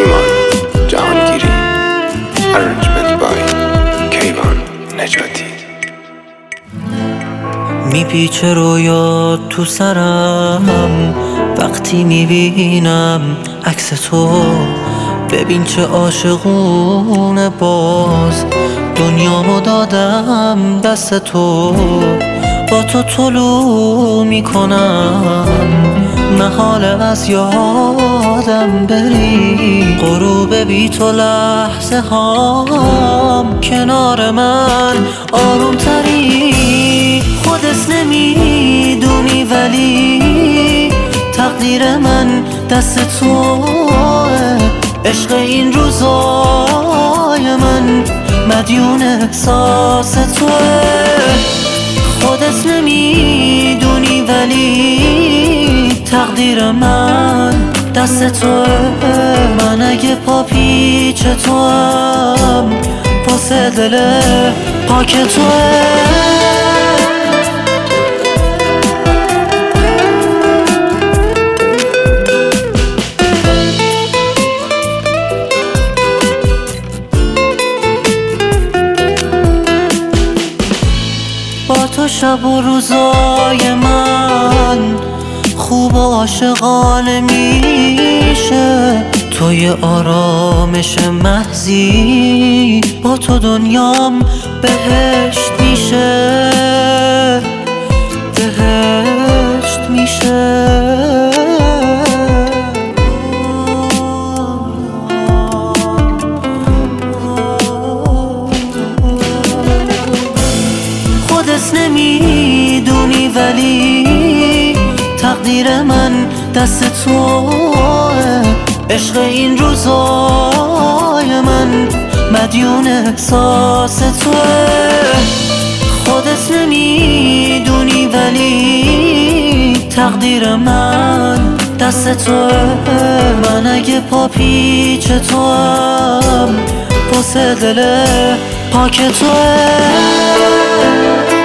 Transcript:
ایمان جهانگیری. Arrangement by کیوان نجاتی. میپیچه رویا تو سرم وقتی میبینم عکس تو. ببین چه عاشقونه باز دنیامو دادم دست تو. با تو طلوع میکنم محال از یادم بری. غروب بی تو لحظه هام کنار من آروم تری. خودت نمیدونی ولی تقدیر من دست توه. عشق این روزای من مدیون احساس توه. خودت نمیدونی ولی تقدیر من دست توه. من اگه پا پیچ توام واسه دل پاک توه. با تو شب و روزای من خوب و عاشقانه میشه. توی آرامش محضی با تو دنیام بهشت میشه. بهشت میشه. خودت نمیدونی ولی تقدیر من دست توه. عشق این روزای من مدیون احساس توه. خودت نمیدونی ولی تقدیر من دست توه. من اگه پا پیچ توام واسه دل پاک توه.